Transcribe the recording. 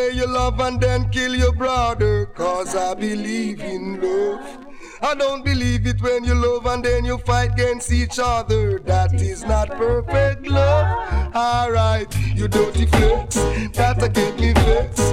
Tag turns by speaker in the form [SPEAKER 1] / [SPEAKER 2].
[SPEAKER 1] say you love and then kill your brother. Cause I believe in love. I don't believe it when you love and then you fight against each other. That is not perfect love. Alright, you dirty flex, that'll get me vexed.